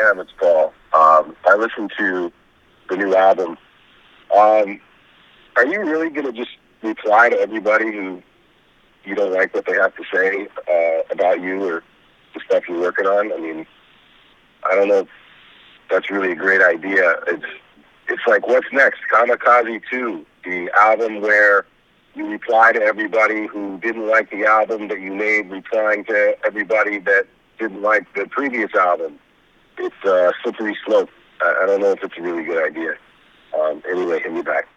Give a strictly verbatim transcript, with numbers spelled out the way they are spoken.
Sam, it's Paul. Um, I listened to the new album. Um, are you really going to just reply to everybody who you don't like what they have to say uh, about you or the stuff you're working on? I mean, I don't know if that's really a great idea. It's it's like, what's next? Kamikaze two, the album where you reply to everybody who didn't like the album that you made, replying to everybody that didn't like the previous album. It's a slippery slope. I, I don't know if it's a really good idea. Um, anyway, hit me back.